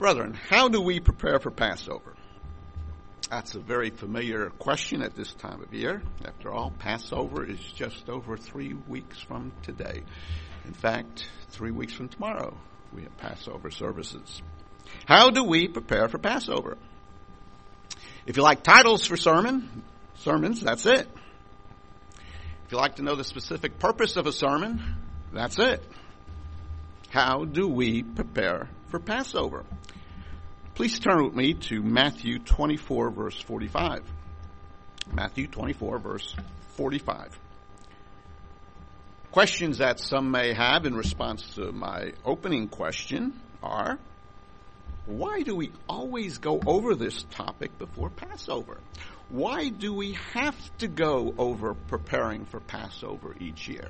Brethren, how do we prepare for Passover? That's a very familiar question at this time of year. After all, Passover is just over 3 weeks from today. In fact, 3 weeks from tomorrow, we have Passover services. How do we prepare for Passover? If you like titles for sermons, that's it. If you like to know the specific purpose of a sermon, that's it. How do we prepare for Passover? Please turn with me to Matthew 24, verse 45. Matthew 24, verse 45. Questions that some may have in response to my opening question are, why do we always go over this topic before Passover? Why do we have to go over preparing for Passover each year?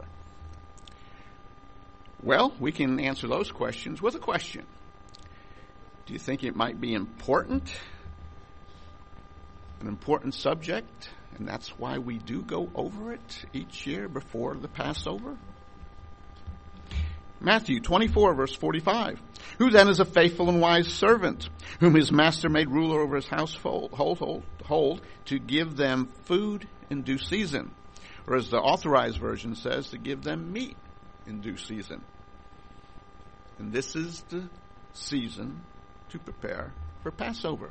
Well, we can answer those questions with a question. Do you think it might be important? An important subject, and that's why we do go over it each year before the Passover? Matthew 24, verse 45. Who then is a faithful and wise servant, whom his master made ruler over his household to give them food in due season? Or as the Authorized Version says, to give them meat in due season. And this is the season to prepare for Passover.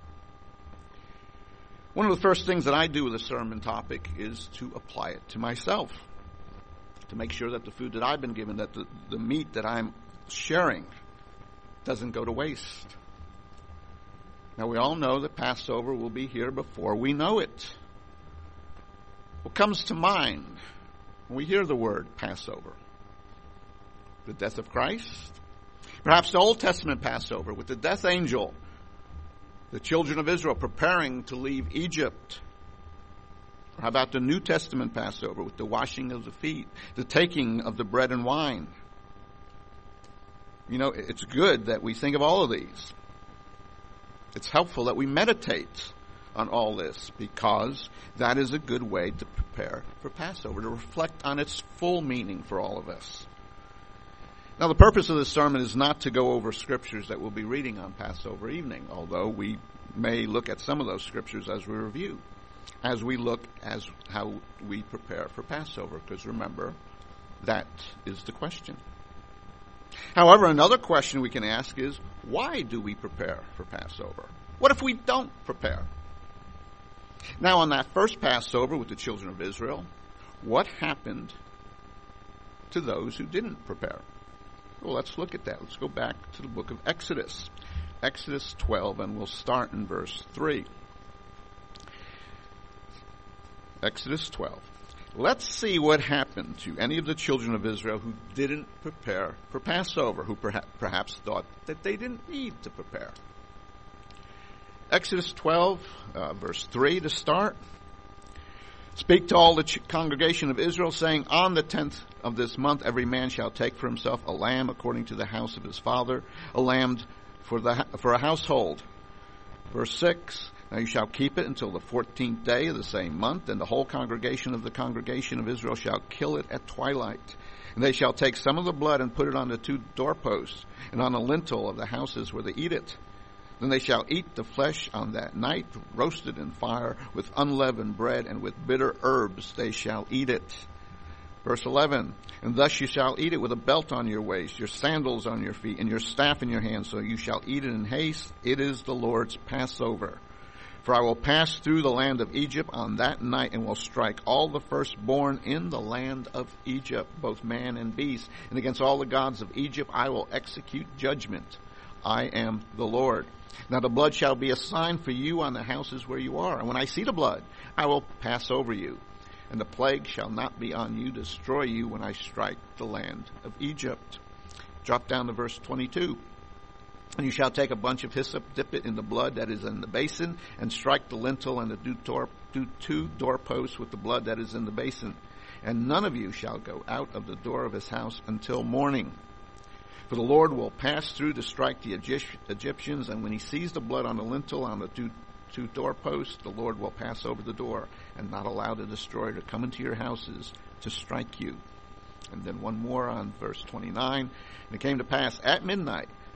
One of the first things that I do with a sermon topic is to apply it to myself, to make sure that the food that I've been given, that the meat that I'm sharing, doesn't go to waste. Now, we all know that Passover will be here before we know it. What comes to mind when we hear the word Passover? The death of Christ? Perhaps the Old Testament Passover with the death angel, the children of Israel preparing to leave Egypt. Or how about the New Testament Passover with the washing of the feet, the taking of the bread and wine? You know, it's good that we think of all of these. It's helpful that we meditate on all this, because that is a good way to prepare for Passover, to reflect on its full meaning for all of us. Now, the purpose of this sermon is not to go over scriptures that we'll be reading on Passover evening, although we may look at some of those scriptures as we review, as we look as how we prepare for Passover, because remember, that is the question. However, another question we can ask is, why do we prepare for Passover? What if we don't prepare? Now, on that first Passover with the children of Israel, what happened to those who didn't prepare? Well, let's look at that. Let's go back to the book of Exodus. Exodus 12, and we'll start in verse 3. Exodus 12. Let's see what happened to any of the children of Israel who didn't prepare for Passover, who perhaps thought that they didn't need to prepare. Exodus 12, verse 3 to start. Speak to all the congregation of Israel, saying, on the 10th of this month, every man shall take for himself a lamb according to the house of his father, a lamb for a household. Verse 6, now you shall keep it until the 14th day of the same month, and the whole congregation of Israel shall kill it at twilight. And they shall take some of the blood and put it on the 2 doorposts, and on the lintel of the houses where they eat it. Then they shall eat the flesh on that night, roasted in fire, with unleavened bread, and with bitter herbs they shall eat it. Verse 11, and thus you shall eat it with a belt on your waist, your sandals on your feet, and your staff in your hand, so you shall eat it in haste. It is the Lord's Passover. For I will pass through the land of Egypt on that night, and will strike all the firstborn in the land of Egypt, both man and beast. And against all the gods of Egypt I will execute judgment. I am the Lord. Now the blood shall be a sign for you on the houses where you are. And when I see the blood, I will pass over you. And the plague shall not be on you, destroy you, when I strike the land of Egypt. Drop down to verse 22. And you shall take a bunch of hyssop, dip it in the blood that is in the basin, and strike the lintel and the 2 doorposts with the blood that is in the basin. And none of you shall go out of the door of his house until morning. For the Lord will pass through to strike the Egyptians, and when he sees the blood on the lintel, on the two doorposts, the Lord will pass over the door, and not allow the destroyer to come into your houses to strike you. And then one more on verse 29. And it came to pass at midnight,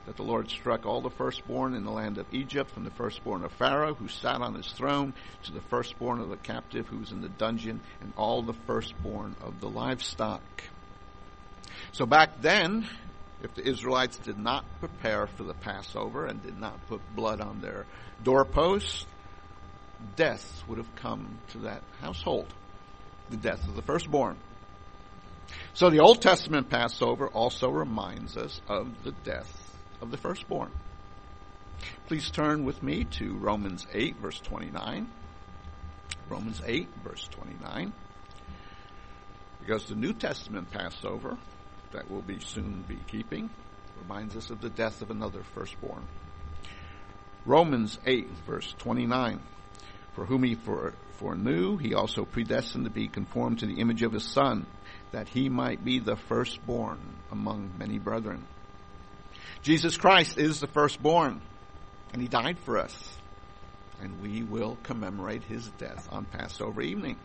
that the Lord struck all the firstborn in the land of Egypt, from the firstborn of Pharaoh, who sat on his throne, to the firstborn of the captive who was in the dungeon, and all the firstborn of the livestock. So back then, if the Israelites did not prepare for the Passover and did not put blood on their doorposts, death would have come to that household. The death of the firstborn. So the Old Testament Passover also reminds us of the death of the firstborn. Please turn with me to Romans 8, verse 29. Romans 8, verse 29. Because the New Testament Passover, that we'll soon be keeping, reminds us of the death of another firstborn. Romans 8, verse 29. For whom he foreknew, he also predestined to be conformed to the image of his Son, that he might be the firstborn among many brethren. Jesus Christ is the firstborn, and he died for us. And we will commemorate his death on Passover evening.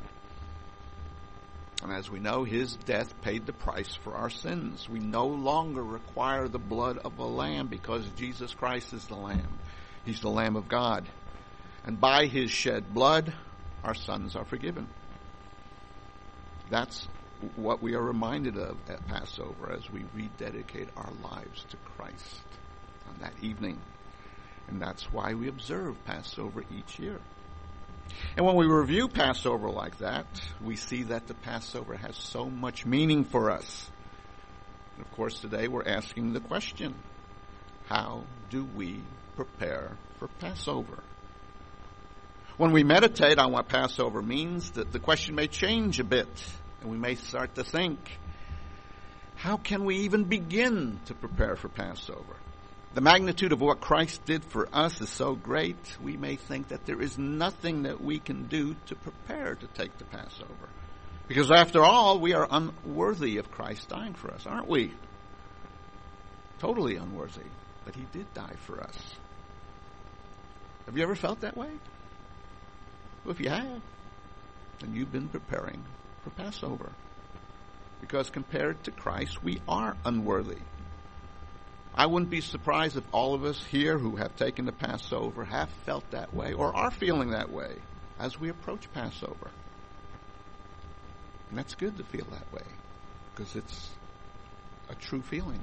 And as we know, his death paid the price for our sins. We no longer require the blood of a lamb because Jesus Christ is the Lamb. He's the Lamb of God. And by his shed blood, our sins are forgiven. That's what we are reminded of at Passover as we rededicate our lives to Christ on that evening. And that's why we observe Passover each year. And when we review Passover like that, we see that the Passover has so much meaning for us. And of course, today we're asking the question, how do we prepare for Passover? When we meditate on what Passover means, the question may change a bit, and we may start to think, how can we even begin to prepare for Passover? The magnitude of what Christ did for us is so great, we may think that there is nothing that we can do to prepare to take the Passover. Because after all, we are unworthy of Christ dying for us, aren't we? Totally unworthy. But he did die for us. Have you ever felt that way? Well, if you have, then you've been preparing for Passover. Because compared to Christ, we are unworthy. I wouldn't be surprised if all of us here who have taken the Passover have felt that way or are feeling that way as we approach Passover. And that's good to feel that way because it's a true feeling.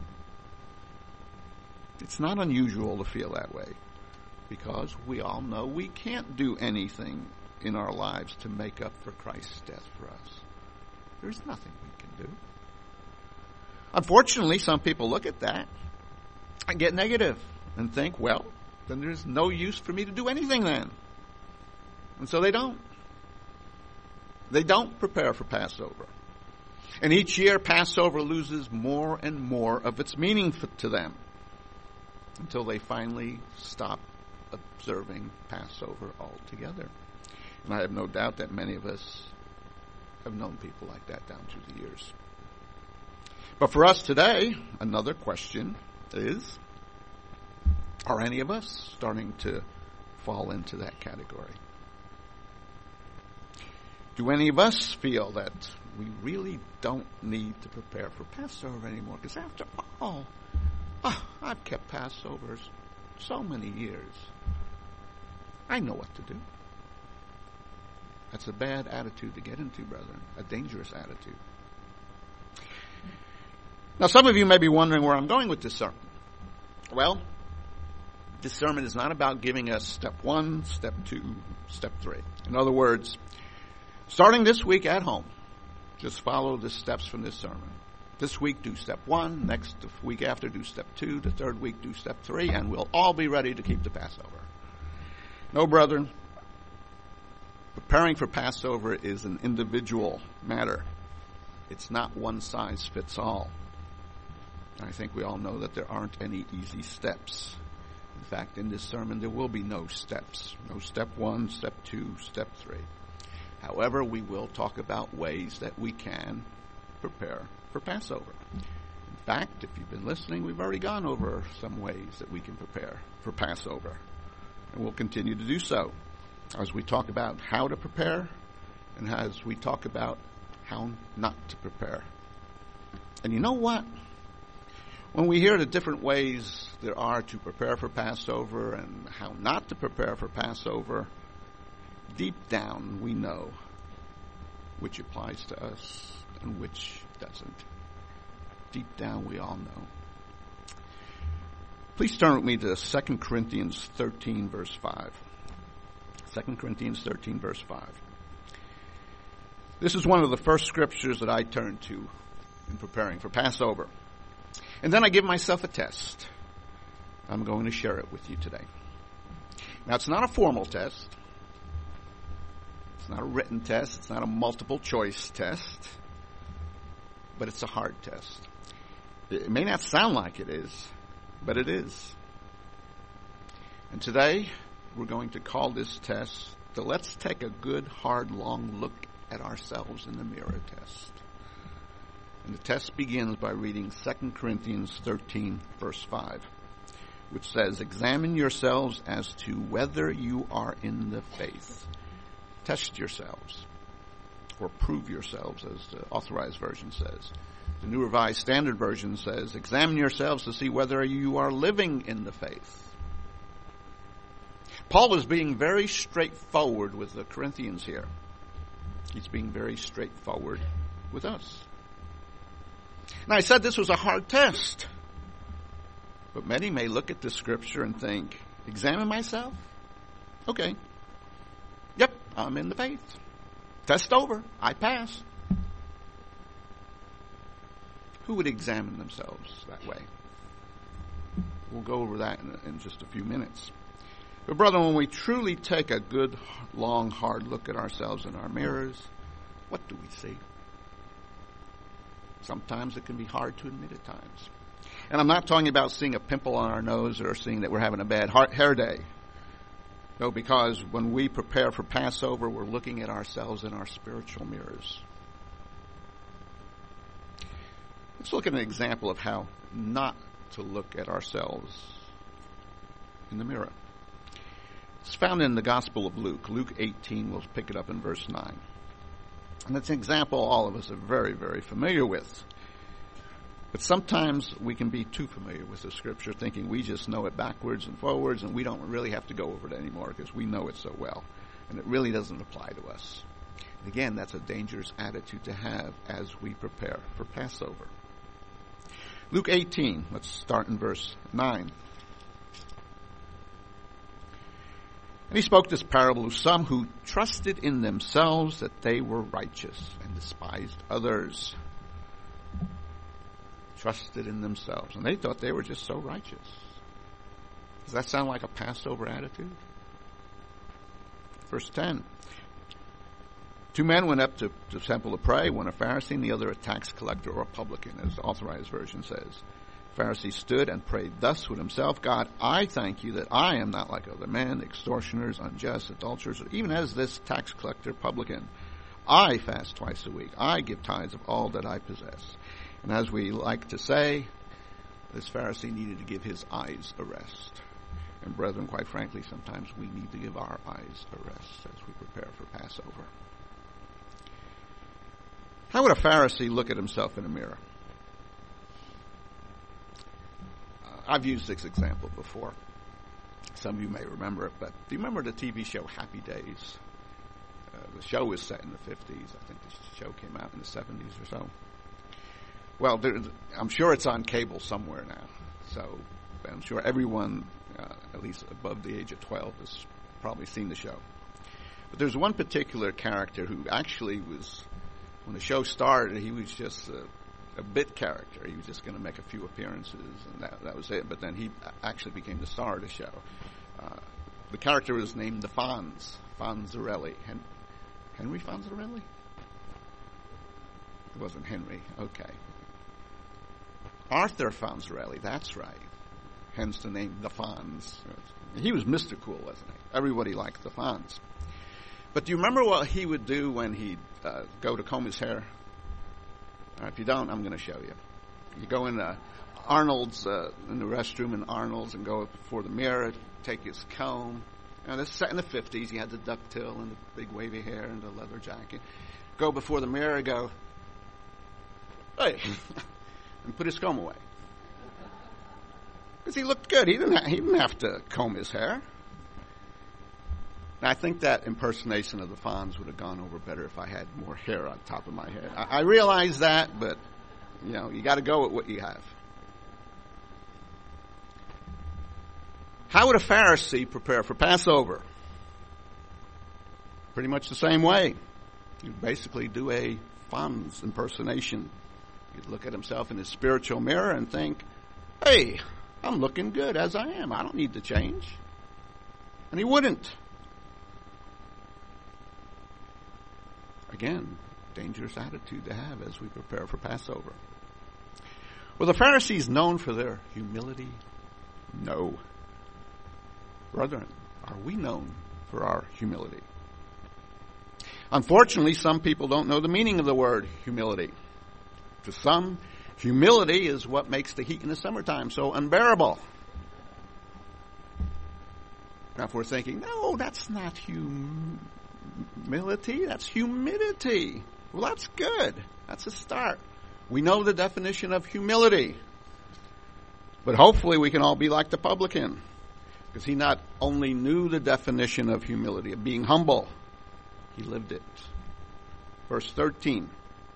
It's not unusual to feel that way because we all know we can't do anything in our lives to make up for Christ's death for us. There's nothing we can do. Unfortunately, some people look at that and get negative and think, well, then there's no use for me to do anything then. And so they don't. They don't prepare for Passover. And each year, Passover loses more and more of its meaning to them until they finally stop observing Passover altogether. And I have no doubt that many of us have known people like that down through the years. But for us today, another question is, are any of us starting to fall into that category? Do any of us feel that we really don't need to prepare for Passover anymore? Because after all, I've kept Passovers so many years. I know what to do. That's a bad attitude to get into, brethren. A dangerous attitude. Now, some of you may be wondering where I'm going with this sermon. Well, this sermon is not about giving us step 1, step 2, step 3. In other words, starting this week at home, just follow the steps from this sermon. This week, do step 1. Next week after, do step 2. The third week, do step 3. And we'll all be ready to keep the Passover. No, brethren. Preparing for Passover is an individual matter. It's not one size fits all. I think we all know that there aren't any easy steps. In fact, in this sermon, there will be no steps. No step 1, step 2, step 3. However, we will talk about ways that we can prepare for Passover. In fact, if you've been listening, we've already gone over some ways that we can prepare for Passover. And we'll continue to do so as we talk about how to prepare and as we talk about how not to prepare. And you know what? When we hear the different ways there are to prepare for Passover and how not to prepare for Passover, deep down we know which applies to us and which doesn't. Deep down we all know. Please turn with me to 2 Corinthians 13, verse 5. 2 Corinthians 13, verse 5. This is one of the first scriptures that I turn to in preparing for Passover. And then I give myself a test. I'm going to share it with you today. Now, it's not a formal test. It's not a written test. It's not a multiple choice test. But it's a hard test. It may not sound like it is, but it is. And today, we're going to call this test the Let's Take a Good, Hard, Long Look at Ourselves in the Mirror test. And the test begins by reading 2 Corinthians 13, verse 5, which says, "Examine yourselves as to whether you are in the faith. Test yourselves, or prove yourselves," as the Authorized Version says. The New Revised Standard Version says, "Examine yourselves to see whether you are living in the faith." Paul is being very straightforward with the Corinthians here. He's being very straightforward with us. Now, I said this was a hard test. But many may look at this scripture and think, examine myself? Okay. Yep, I'm in the faith. Test over. I pass. Who would examine themselves that way? We'll go over that in just a few minutes. But brother, when we truly take a good, long, hard look at ourselves in our mirrors, what do we see? Sometimes it can be hard to admit at times. And I'm not talking about seeing a pimple on our nose or seeing that we're having a bad hair day. No, because when we prepare for Passover, we're looking at ourselves in our spiritual mirrors. Let's look at an example of how not to look at ourselves in the mirror. It's found in the Gospel of Luke. Luke 18, we'll pick it up in verse 9. And it's an example all of us are very, very familiar with. But sometimes we can be too familiar with the scripture, thinking we just know it backwards and forwards, and we don't really have to go over it anymore because we know it so well. And it really doesn't apply to us. And again, that's a dangerous attitude to have as we prepare for Passover. Luke 18, let's start in verse 9. And he spoke this parable of some who trusted in themselves that they were righteous and despised others. Trusted in themselves. And they thought they were just so righteous. Does that sound like a Passover attitude? Verse 10. Two men went up to the temple to pray, one a Pharisee and the other a tax collector or a publican, as the Authorized Version says. Pharisee stood and prayed thus with himself, God, I thank you that I am not like other men, extortioners, unjust, adulterers, or even as this tax collector, publican. I fast twice a week. I give tithes of all that I possess. And as we like to say, this Pharisee needed to give his eyes a rest. And brethren, quite frankly, sometimes we need to give our eyes a rest as we prepare for Passover. How would a Pharisee look at himself in a mirror? I've used this example before. Some of you may remember it, but do you remember the TV show Happy Days? The show was set in the 50s. I think the show came out in the 70s or so. Well, I'm sure it's on cable somewhere now. So I'm sure everyone, at least above the age of 12, has probably seen the show. But there's one particular character who actually was, when the show started, he was just a bit character. He was just going to make a few appearances, and that was it. But then he actually became the star of the show. The character was named the Fonzarelli. Henry Fonzarelli? It wasn't Henry. Okay. Arthur Fonzarelli, that's right. Hence the name The Fonz. He was Mr. Cool, wasn't he? Everybody liked the Fonz. But do you remember what he would do when he'd go to comb his hair? If you don't, I'm going to show you. You go in Arnold's, in the restroom in Arnold's, and go before the mirror, take his comb. Now, this is set in the 50s. He had the ducktail and the big wavy hair and the leather jacket. Go before the mirror, go, hey, and put his comb away. Because he looked good. He didn't have to comb his hair. And I think that impersonation of the Fonz would have gone over better if I had more hair on top of my head. I realize that, but, you got to go with what you have. How would a Pharisee prepare for Passover? Pretty much the same way. You'd basically do a Fonz impersonation. He'd look at himself in his spiritual mirror and think, hey, I'm looking good as I am. I don't need to change. And he wouldn't. Again, dangerous attitude to have as we prepare for Passover. Were the Pharisees known for their humility? No. Brethren, are we known for our humility? Unfortunately, some people don't know the meaning of the word humility. To some, humility is what makes the heat in the summertime so unbearable. Now, if we're thinking, no, that's not humility, that's humidity. Well, that's good. That's a start. We know the definition of humility. But hopefully we can all be like the publican, because he not only knew the definition of humility, of being humble, he lived it. Verse 13.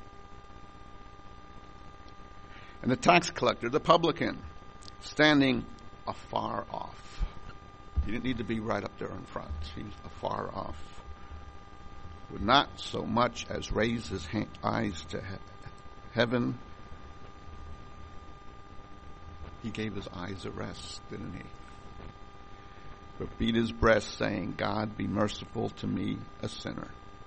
And the tax collector, the publican, standing afar off. He didn't need to be right up there in front. He was afar off. Would not so much as raise his eyes to heaven. He gave his eyes a rest, didn't he? But beat his breast, saying, God, be merciful to me, a sinner.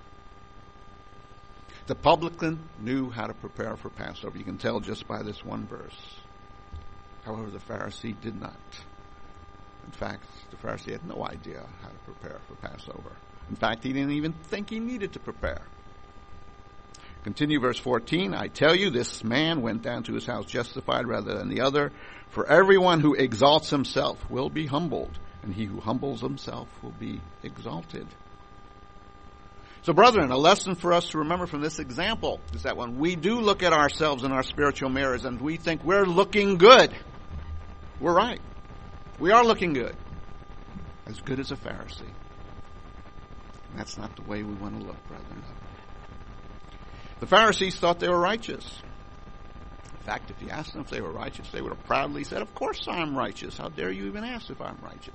The publican knew how to prepare for Passover. You can tell just by this one verse. However, the Pharisee did not. In fact, the Pharisee had no idea how to prepare for Passover. In fact, he didn't even think he needed to prepare. Continue verse 14. I tell you, this man went down to his house justified rather than the other. For everyone who exalts himself will be humbled, and he who humbles himself will be exalted. So, brethren, a lesson for us to remember from this example is that when we do look at ourselves in our spiritual mirrors and we think we're looking good, we're right. We are looking good. As good as a Pharisee. And that's not the way we want to look, brethren. The Pharisees thought they were righteous. In fact, if you asked them if they were righteous, they would have proudly said, of course I'm righteous. How dare you even ask if I'm righteous?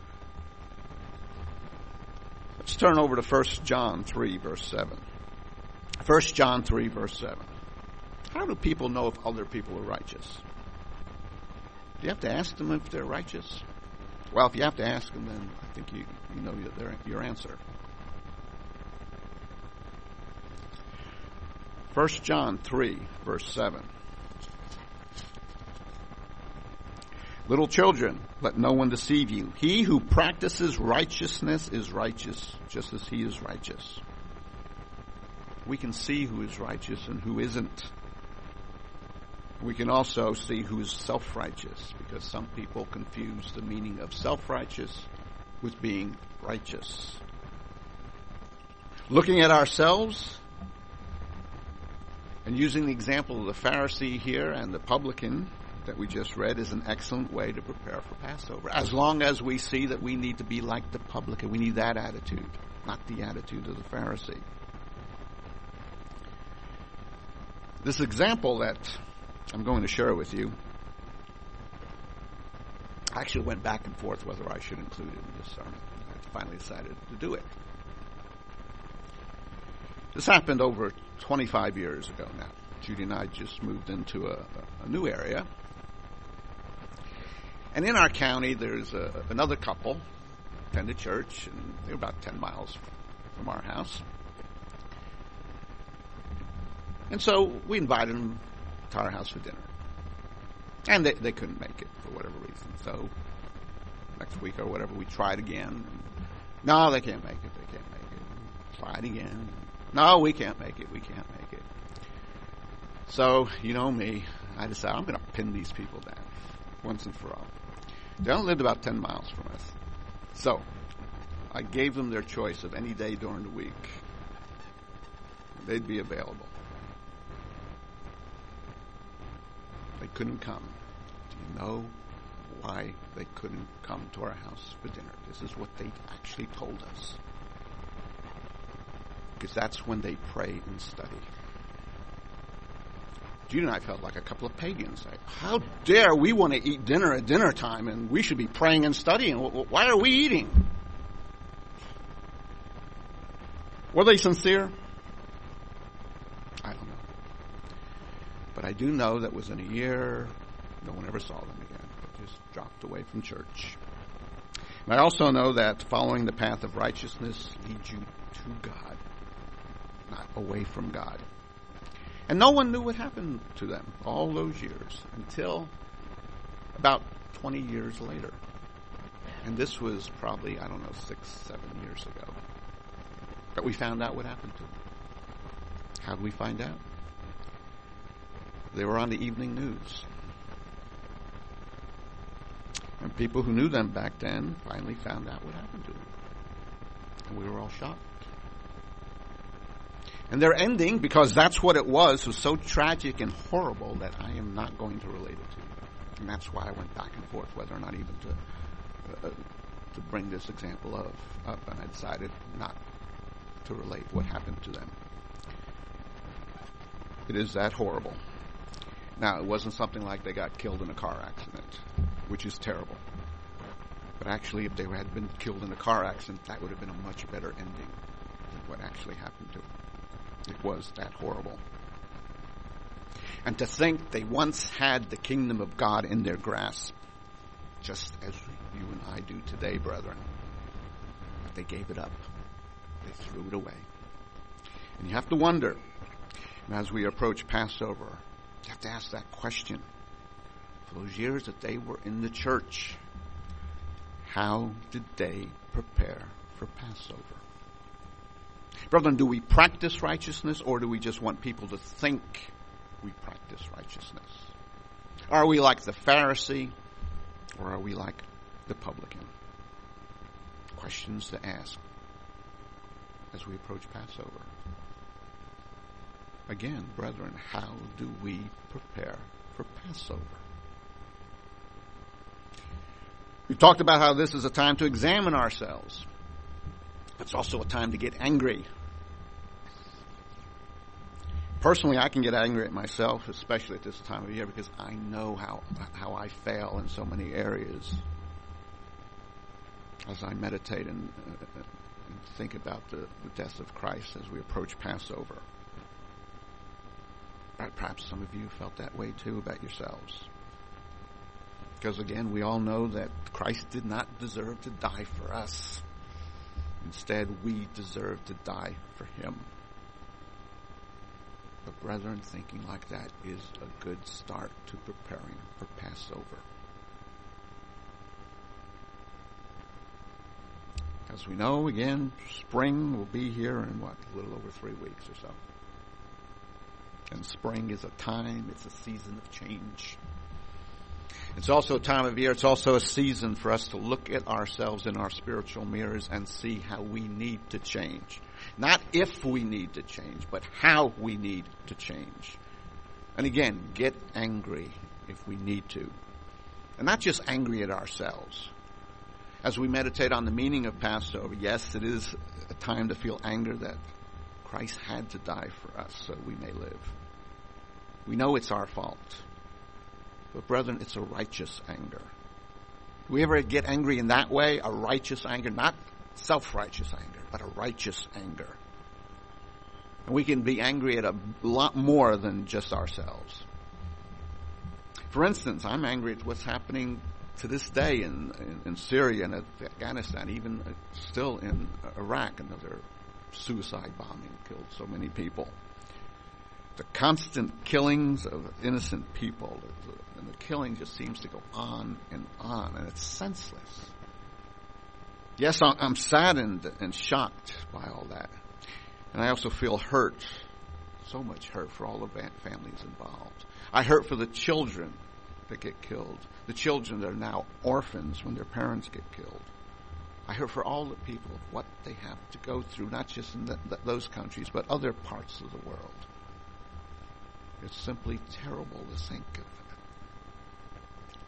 Let's turn over to 1 John 3, verse 7. 1 John 3, verse 7. How do people know if other people are righteous? Do you have to ask them if they're righteous? Well, if you have to ask them, then I think you know your answer. 1 John 3, verse 7. Little children, let no one deceive you. He who practices righteousness is righteous, just as he is righteous. We can see who is righteous and who isn't. We can also see who is self-righteous, because some people confuse the meaning of self-righteous with being righteous. Looking at ourselves and using the example of the Pharisee here and the publican that we just read is an excellent way to prepare for Passover. As long as we see that we need to be like the publican. We need that attitude, not the attitude of the Pharisee. This example that I'm going to share with you, I actually went back and forth whether I should include it in this sermon. I finally decided to do it. This happened over 25 years ago now. Judy and I just moved into a new area. And in our county, there's another couple, attended church, and they're about 10 miles from our house. And so we invited them to our house for dinner. And they couldn't make it for whatever reason. So next week or whatever, we tried again. No, they can't make it. They can't make it. Tried again. No, we can't make it. We can't make it. So, you know me, I decided I'm going to pin these people down once and for all. They only lived about 10 miles from us. So, I gave them their choice of any day during the week. They'd be available. They couldn't come. Do you know why they couldn't come to our house for dinner. This is what they actually told us. Because that's when they pray and study. Jude and I felt like a couple of pagans. Like, how dare we want to eat dinner at dinner time and we should be praying and studying? Why are we eating? Were they sincere? I don't know. But I do know that within a year, no one ever saw them again. They just dropped away from church. And I also know that following the path of righteousness leads you to God, not away from God. And no one knew what happened to them all those years until about 20 years later. And this was probably, 6-7 years ago that we found out what happened to them. How did we find out? They were on the evening news. And people who knew them back then finally found out what happened to them. And we were all shocked. And their ending, because that's what it was so tragic and horrible that I am not going to relate it to you. And that's why I went back and forth whether or not even to bring this example up. And I decided not to relate what happened to them. It is that horrible. Now, it wasn't something like they got killed in a car accident, which is terrible. But actually, if they had been killed in a car accident, that would have been a much better ending than what actually happened to them. It was that horrible. And to think they once had the kingdom of God in their grasp, just as you and I do today, brethren. But they gave it up. They threw it away. And you have to wonder, as we approach Passover, you have to ask that question. For those years that they were in the church, how did they prepare for Passover? Brethren, do we practice righteousness, or do we just want people to think we practice righteousness? Are we like the Pharisee, or are we like the publican? Questions to ask as we approach Passover. Again, brethren, how do we prepare for Passover? We've talked about how this is a time to examine ourselves. It's also a time to get angry. Personally, I can get angry at myself, especially at this time of year, because I know how I fail in so many areas. As I meditate and think about the death of Christ as we approach Passover. Perhaps some of you felt that way too about yourselves. Because again, we all know that Christ did not deserve to die for us. Instead, we deserve to die for him. But brethren, thinking like that is a good start to preparing for Passover. As we know, again, spring will be here in a little over 3 weeks or so. And spring is a time, it's a season of change. It's also a time of year, it's also a season for us to look at ourselves in our spiritual mirrors and see how we need to change. Not if we need to change, but how we need to change. And again, get angry if we need to. And not just angry at ourselves. As we meditate on the meaning of Passover, yes, it is a time to feel anger that Christ had to die for us so we may live. We know it's our fault. But brethren, it's a righteous anger. Do we ever get angry in that way? A righteous anger, not self-righteous anger, but a righteous anger. And we can be angry at a lot more than just ourselves. For instance, I'm angry at what's happening to this day in Syria and Afghanistan, even still in Iraq. Another suicide bombing killed so many people. The constant killings of innocent people, and the killing just seems to go on, and it's senseless. Yes, I'm saddened and shocked by all that. And I also feel hurt, so much hurt for all the families involved. I hurt for the children that get killed, the children that are now orphans when their parents get killed. I hurt for all the people of what they have to go through, not just in those countries, but other parts of the world. It's simply terrible to think of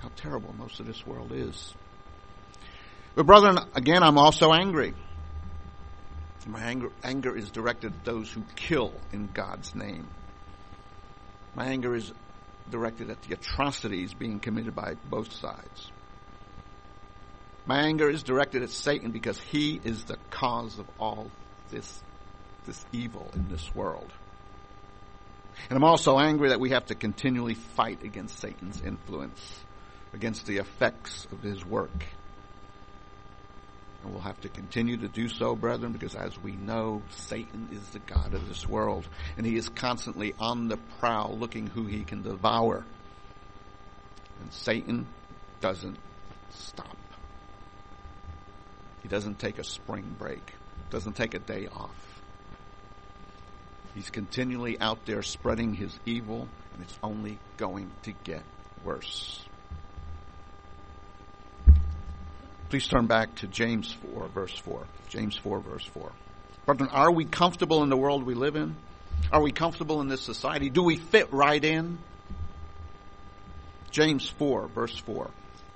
how terrible most of this world is. But brethren, again, I'm also angry. My anger is directed at those who kill in God's name. My anger is directed at the atrocities being committed by both sides. My anger is directed at Satan because he is the cause of all this evil in this world. And I'm also angry that we have to continually fight against Satan's influence, against the effects of his work. And we'll have to continue to do so, brethren, because as we know, Satan is the god of this world. And he is constantly on the prowl looking who he can devour. And Satan doesn't stop. He doesn't take a spring break. Doesn't take a day off. He's continually out there spreading his evil, and it's only going to get worse. Please turn back to James 4, verse 4. James 4, verse 4. Brethren, are we comfortable in the world we live in? Are we comfortable in this society? Do we fit right in? James 4, verse 4.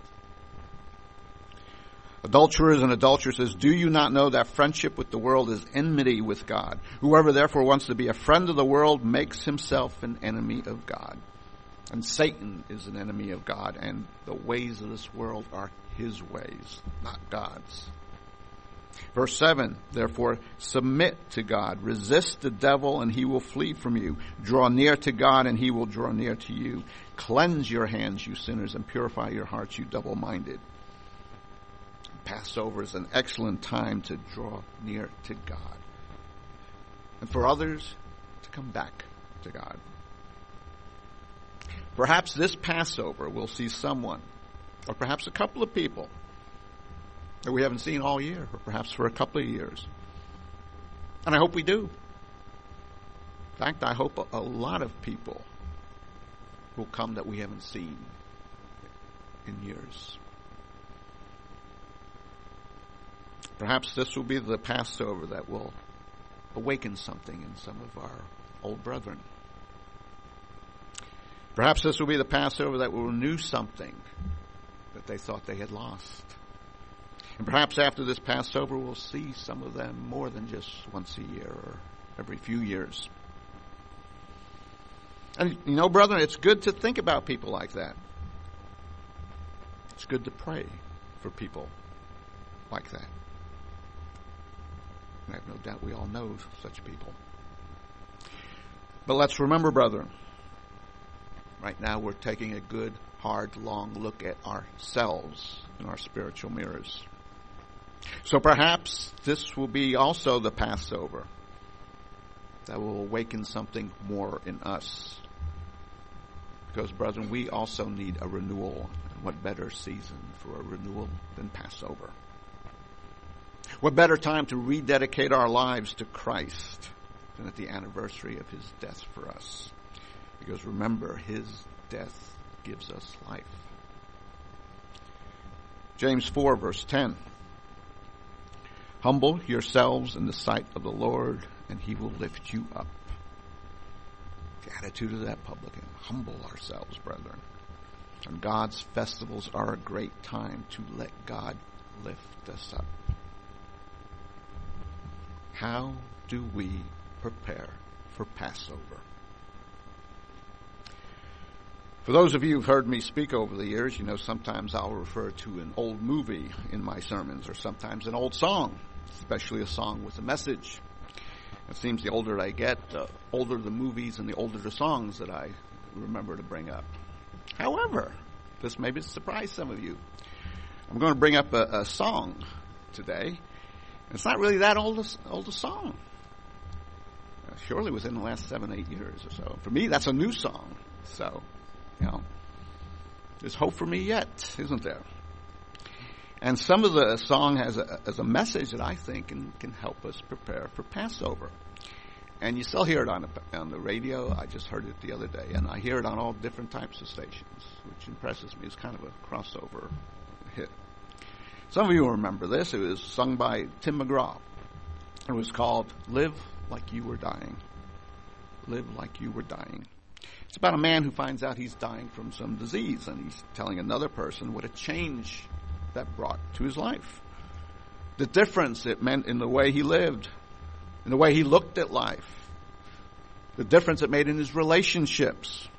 Adulterers and adulteresses, do you not know that friendship with the world is enmity with God? Whoever therefore wants to be a friend of the world makes himself an enemy of God. And Satan is an enemy of God, and the ways of this world are his ways, not God's. Verse 7, therefore submit to God, resist the devil, and he will flee from you. Draw near to God, and he will draw near to you. Cleanse your hands, you sinners, and purify your hearts, you double-minded. Passover is an excellent time to draw near to God, and for others to come back to God. Perhaps this Passover we'll see someone, or perhaps a couple of people that we haven't seen all year, or perhaps for a couple of years. And I hope we do. In fact, I hope a lot of people will come that we haven't seen in years. Perhaps this will be the Passover that will awaken something in some of our old brethren. Perhaps this will be the Passover that will renew something that they thought they had lost. And perhaps after this Passover, we'll see some of them more than just once a year or every few years. And, you know, brethren, it's good to think about people like that. It's good to pray for people like that. And I have no doubt we all know such people. But let's remember, brethren, right now we're taking a good, hard, long look at ourselves in our spiritual mirrors. So perhaps this will be also the Passover that will awaken something more in us. Because, brethren, we also need a renewal. And what better season for a renewal than Passover? What better time to rededicate our lives to Christ than at the anniversary of his death for us? Because remember, his death gives us life. James 4, verse 10. Humble yourselves in the sight of the Lord, and he will lift you up. The attitude of that publican. Humble ourselves, brethren. And God's festivals are a great time to let God lift us up. How do we prepare for Passover? For those of you who've heard me speak over the years, you know sometimes I'll refer to an old movie in my sermons, or sometimes an old song, especially a song with a message. It seems the older I get, the older the movies and the older the songs that I remember to bring up. However, this may surprise some of you. I'm going to bring up a song today. It's not really that old a song. Surely within the last 7-8 years or so. For me, that's a new song. So, you know, there's hope for me yet, isn't there? And some of the song has a message that I think can help us prepare for Passover. And you still hear it on the radio. I just heard it the other day. And I hear it on all different types of stations, which impresses me. It's kind of a crossover hit. Some of you will remember this. It was sung by Tim McGraw. It was called Live Like You Were Dying. Live Like You Were Dying. It's about a man who finds out he's dying from some disease, and he's telling another person what a change that brought to his life. The difference it meant in the way he lived, in the way he looked at life, the difference it made in his relationships.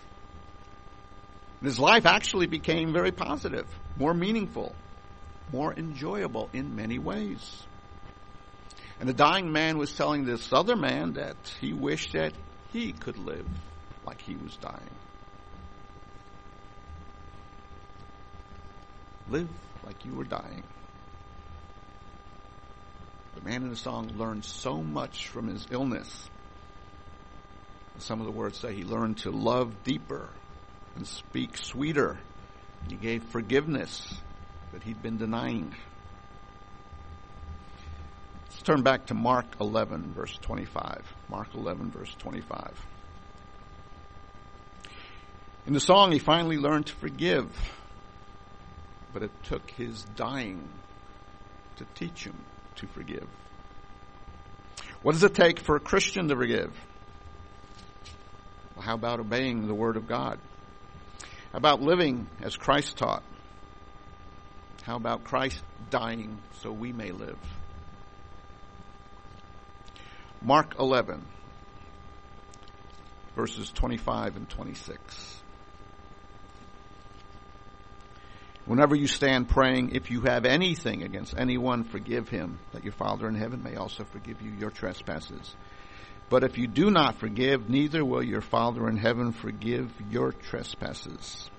His life actually became very positive, more meaningful, more enjoyable in many ways. And the dying man was telling this other man that he wished that he could live like he was dying. Live like you were dying. The man in the song learned so much from his illness. Some of the words say he learned to love deeper and speak sweeter. He gave forgiveness that he'd been denying. Let's turn back to Mark 11, verse 25. Mark 11, verse 25. In the song, he finally learned to forgive, but it took his dying to teach him to forgive. What does it take for a Christian to forgive? Well, how about obeying the Word of God? How about living as Christ taught? How about Christ dying so we may live? Mark 11, verses 25 and 26. Whenever you stand praying, if you have anything against anyone, forgive him, that your Father in heaven may also forgive you your trespasses. But if you do not forgive, neither will your Father in heaven forgive your trespasses.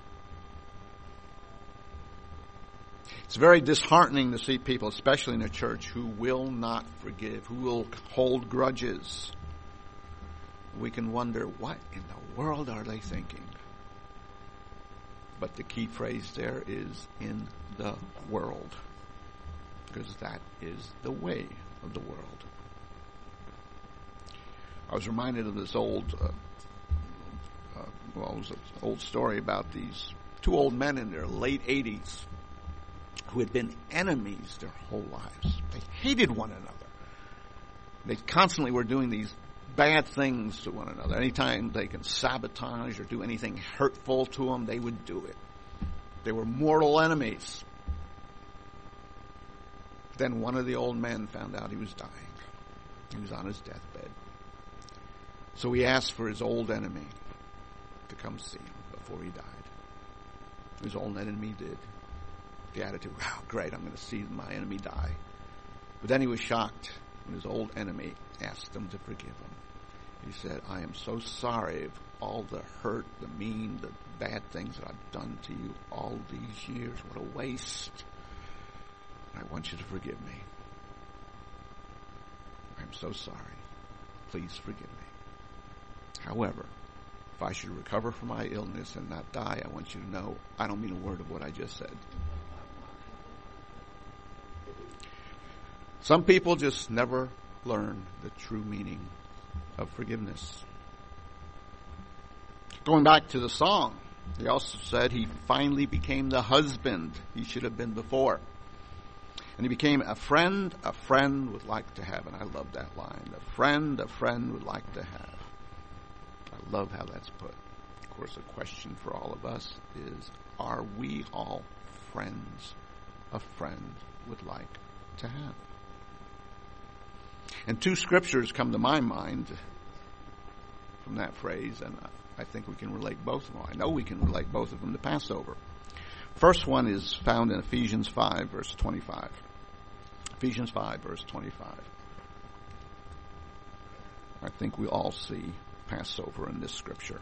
It's very disheartening to see people, especially in the church, who will not forgive, who will hold grudges. We can wonder, what in the world are they thinking? But the key phrase there is in the world, because that is the way of the world. I was reminded of this old story about these two old men in their late 80s who had been enemies their whole lives. They hated one another. They constantly were doing these bad things to one another. Anytime they can sabotage or do anything hurtful to them, they would do it. They were mortal enemies. Then one of the old men found out he was dying. He was on his deathbed. So he asked for his old enemy to come see him before he died. His old enemy did. The attitude, wow, great, I'm going to see my enemy die. But then he was shocked when his old enemy asked him to forgive him. He said, I am so sorry of all the hurt, the mean, the bad things that I've done to you all these years. What a waste. I want you to forgive me. I'm so sorry. Please forgive me. However, if I should recover from my illness and not die, I want you to know I don't mean a word of what I just said. Some people just never learn the true meaning of forgiveness. Going back to the song, he also said he finally became the husband he should have been before. And he became a friend would like to have. And I love that line. A friend would like to have. I love how that's put. Of course, a question for all of us is, are we all friends a friend would like to have? And two scriptures come to my mind from that phrase, and I think we can relate both of them. I know we can relate both of them to Passover. First one is found in Ephesians 5, verse 25. Ephesians 5, verse 25. I think we all see Passover in this scripture.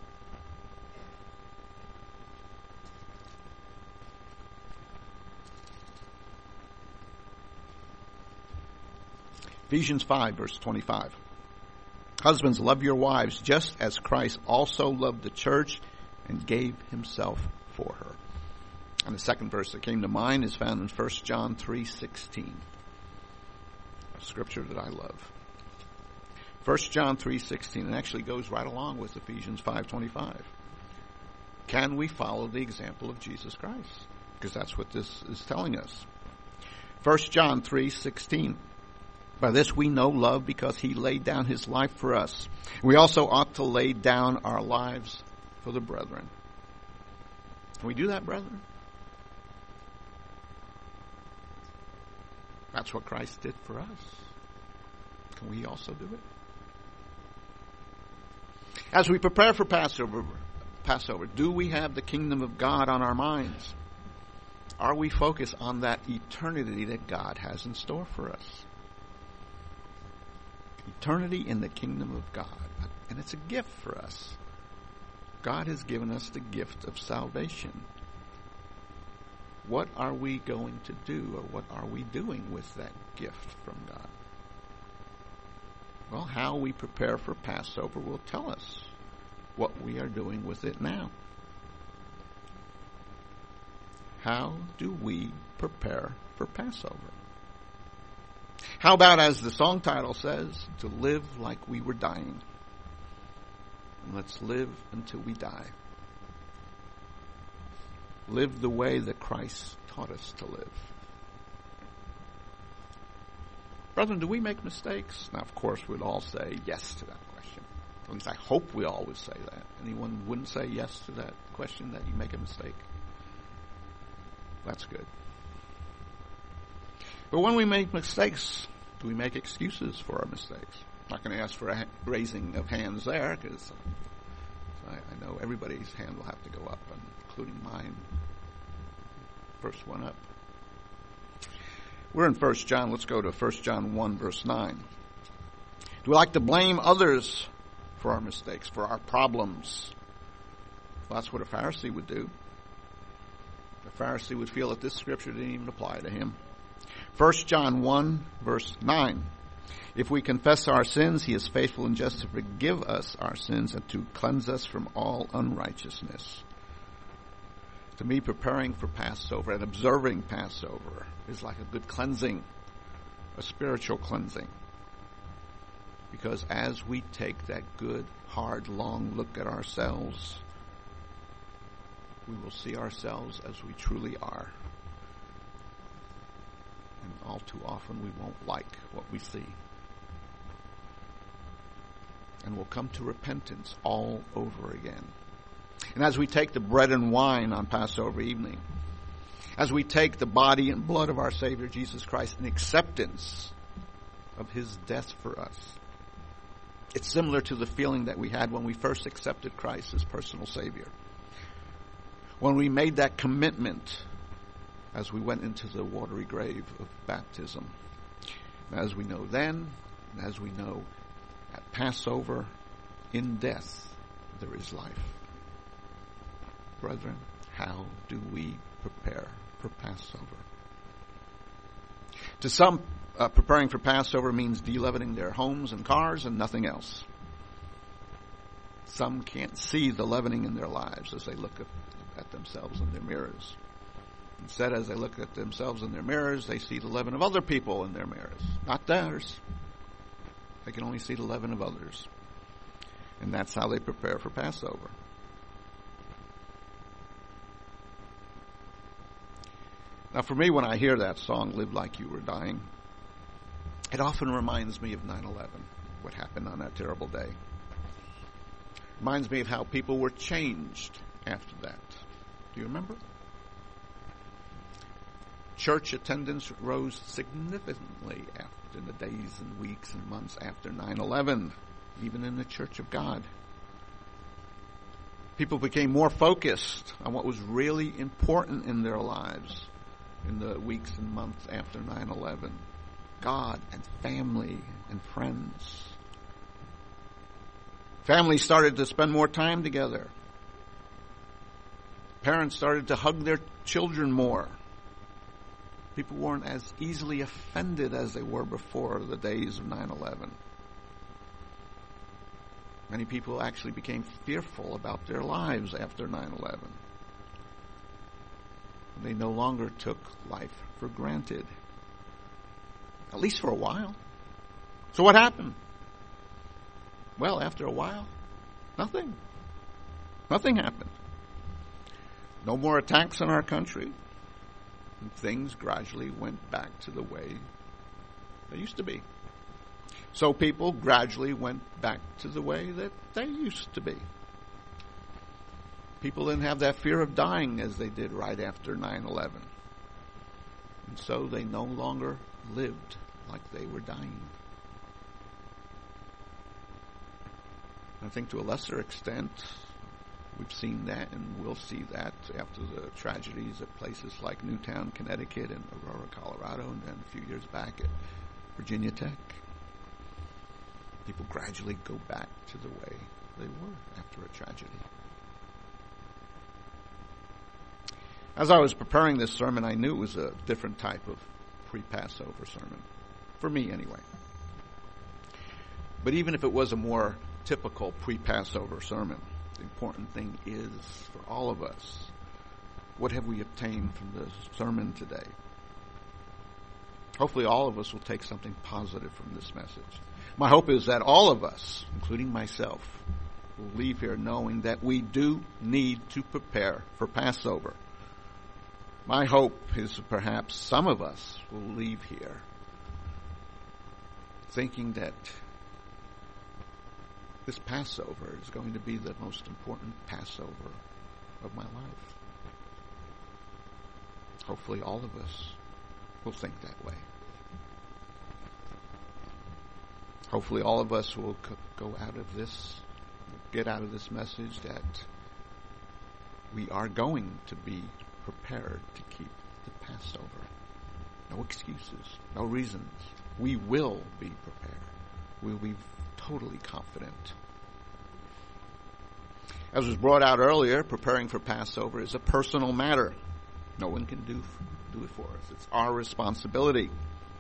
Ephesians 5, verse 25. Husbands, love your wives just as Christ also loved the church and gave himself for her. And the second verse that came to mind is found in 1 John 3:16, a scripture that I love. 1 John 3:16, and actually goes right along with Ephesians 5:25. Can we follow the example of Jesus Christ? Because that's what this is telling us. 1 John 3:16. By this we know love, because he laid down his life for us. We also ought to lay down our lives for the brethren. Can we do that, brethren? That's what Christ did for us. Can we also do it? As we prepare for Passover, do we have the kingdom of God on our minds? Are we focused on that eternity that God has in store for us? Eternity in the kingdom of God. And it's a gift for us. God has given us the gift of salvation. What are we going to do, or what are we doing with that gift from God? Well, how we prepare for Passover will tell us what we are doing with it now. How do we prepare for Passover? How about, as the song title says, to live like we were dying? And let's live until we die. Live the way that Christ taught us to live. Brethren, do we make mistakes? Now, of course, we'd all say yes to that question. At least I hope we all would say that. Anyone wouldn't say yes to that question, that you make a mistake? That's good. But when we make mistakes, do we make excuses for our mistakes? I'm not going to ask for a raising of hands there, because I know everybody's hand will have to go up, including mine. First one up. We're in 1 John. Let's go to 1 John 1, verse 9. Do we like to blame others for our mistakes, for our problems? Well, that's what a Pharisee would do. The Pharisee would feel that this scripture didn't even apply to him. 1 John 1, verse 9. If we confess our sins, he is faithful and just to forgive us our sins and to cleanse us from all unrighteousness. To me, preparing for Passover and observing Passover is like a good cleansing, a spiritual cleansing. Because as we take that good, hard, long look at ourselves, we will see ourselves as we truly are. And all too often we won't like what we see. And we'll come to repentance all over again. And as we take the bread and wine on Passover evening, as we take the body and blood of our Savior Jesus Christ in acceptance of his death for us, it's similar to the feeling that we had when we first accepted Christ as personal Savior. When we made that commitment as we went into the watery grave of baptism. As we know then, and as we know at Passover, in death there is life. Brethren, how do we prepare for Passover? To some, preparing for Passover means de-leavening their homes and cars and nothing else. Some can't see the leavening in their lives as they look at themselves in their mirrors. Instead, as they look at themselves in their mirrors, they see the leaven of other people in their mirrors, not theirs. They can only see the leaven of others. And that's how they prepare for Passover. Now, for me, when I hear that song, Live Like You Were Dying, it often reminds me of 9/11, what happened on that terrible day. Reminds me of how people were changed after that. Do you remember? Church attendance rose significantly in the days and weeks and months after 9/11, even in the Church of God. People became more focused on what was really important in their lives in the weeks and months after 9/11. God and family and friends. Families started to spend more time together. Parents started to hug their children more. People weren't as easily offended as they were before the days of 9/11. Many people actually became fearful about their lives after 9/11. They no longer took life for granted. At least for a while. So what happened? Well, after a while, nothing. Nothing happened. No more attacks on our country. And things gradually went back to the way they used to be. So people gradually went back to the way that they used to be. People didn't have that fear of dying as they did right after 9/11. And so they no longer lived like they were dying. I think to a lesser extent, we've seen that and we'll see that after the tragedies at places like Newtown, Connecticut and Aurora, Colorado, and then a few years back at Virginia Tech. People gradually go back to the way they were after a tragedy. As I was preparing this sermon, I knew it was a different type of pre-Passover sermon. For me, anyway. But even if it was a more typical pre-Passover sermon, the important thing is, for all of us, what have we obtained from the sermon today? Hopefully all of us will take something positive from this message. My hope is that all of us, including myself, will leave here knowing that we do need to prepare for Passover. My hope is perhaps some of us will leave here thinking that this Passover is going to be the most important Passover of my life. Hopefully all of us will think that way. Hopefully all of us will go out of this, get out of this message that we are going to be prepared to keep the Passover. No excuses, no reasons. We will be prepared. We will be totally confident. As was brought out earlier, preparing for Passover is a personal matter. No one can do it for us. It's our responsibility.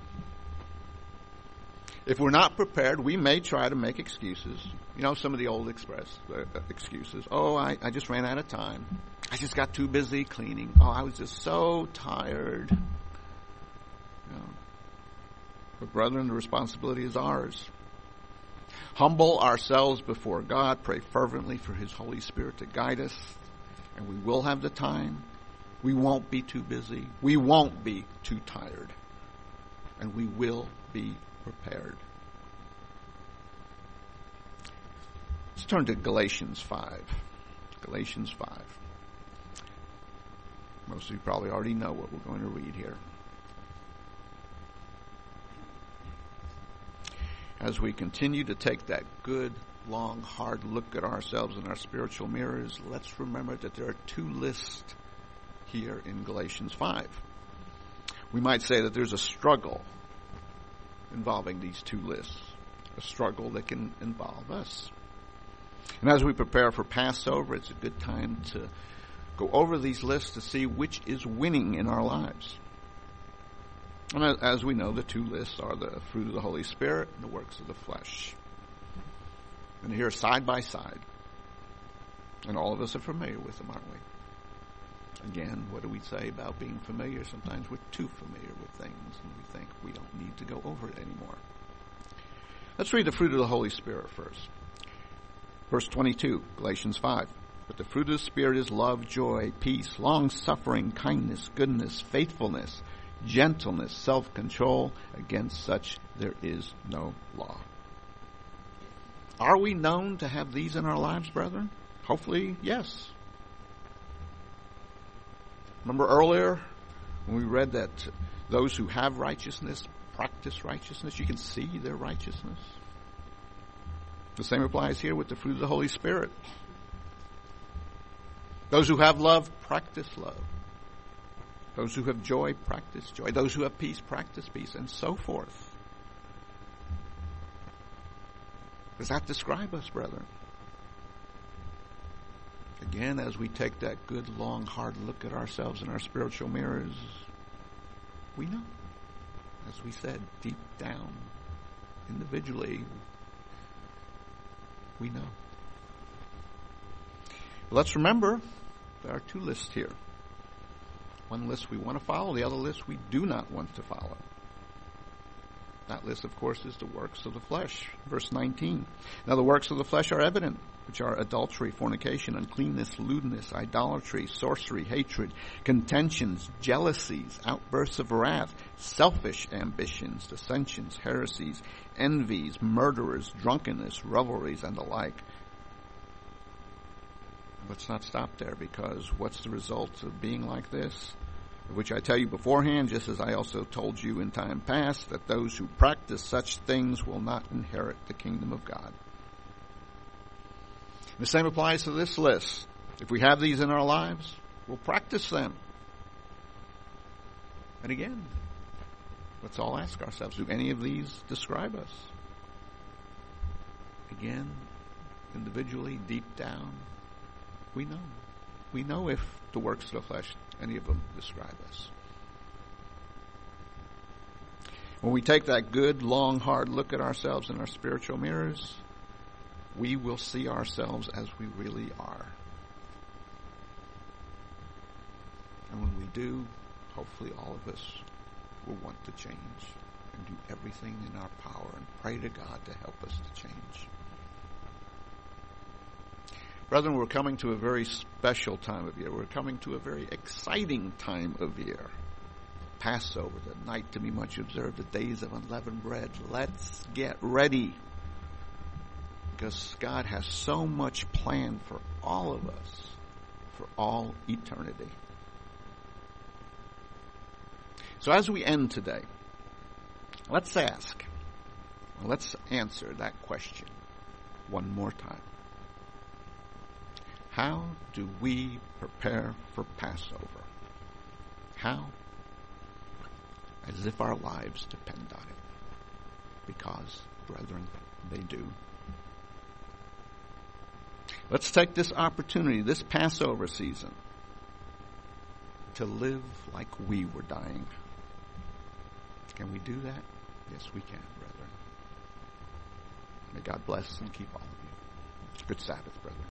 If we're not prepared, we may try to make excuses. You know, some of the old excuses. Oh, I just ran out of time. I just got too busy cleaning. Oh, I was just so tired. You know. But brethren, the responsibility is ours. Humble ourselves before God. Pray fervently for His Holy Spirit to guide us. And we will have the time. We won't be too busy. We won't be too tired. And we will be prepared. Let's turn to Galatians 5. Galatians 5. Most of you probably already know what we're going to read here. As we continue to take that good, long, hard look at ourselves in our spiritual mirrors, let's remember that there are two lists here in Galatians 5. We might say that there's a struggle involving these two lists, a struggle that can involve us. And as we prepare for Passover, it's a good time to go over these lists to see which is winning in our lives. And as we know, the two lists are the fruit of the Holy Spirit and the works of the flesh. And here side by side. And all of us are familiar with them, aren't we? Again, what do we say about being familiar? Sometimes we're too familiar with things and we think we don't need to go over it anymore. Let's read the fruit of the Holy Spirit first. Verse 22, Galatians 5. But the fruit of the Spirit is love, joy, peace, long-suffering, kindness, goodness, faithfulness, gentleness, self-control. Against such there is no law. Are we known to have these in our lives, brethren? Hopefully, yes. Remember earlier when we read that those who have righteousness practice righteousness? You can see their righteousness. The same applies here with the fruit of the Holy Spirit. Those who have love practice love. Those who have joy practice joy. Those who have peace practice peace, and so forth. Does that describe us, brethren? Again, as we take that good, long, hard look at ourselves in our spiritual mirrors, we know. As we said, deep down, individually, we know. But let's remember, there are two lists here. One list we want to follow, the other list we do not want to follow. That list, of course, is the works of the flesh. Verse 19. Now the works of the flesh are evident, which are adultery, fornication, uncleanness, lewdness, idolatry, sorcery, hatred, contentions, jealousies, outbursts of wrath, selfish ambitions, dissensions, heresies, envies, murderers, drunkenness, revelries, and the like. Let's not stop there, because what's the result of being like this? Which I tell you beforehand, just as I also told you in time past, that those who practice such things will not inherit the kingdom of God. The same applies to this list. If we have these in our lives, we'll practice them. And again, let's all ask ourselves, do any of these describe us? Again, individually, deep down, we know. We know if the works of the flesh, any of them, describe us. When we take that good, long, hard look at ourselves in our spiritual mirrors, we will see ourselves as we really are. And when we do, hopefully all of us will want to change and do everything in our power and pray to God to help us to change. Brethren, we're coming to a very special time of year. We're coming to a very exciting time of year. Passover, the night to be much observed, the days of unleavened bread. Let's get ready, because God has so much planned for all of us, for all eternity. So as we end today, let's answer that question one more time. How do we prepare for Passover? How? As if our lives depend on it. Because, brethren, they do. Let's take this opportunity, this Passover season, to live like we were dying. Can we do that? Yes, we can, brethren. May God bless and keep all of you. Good Sabbath, brethren.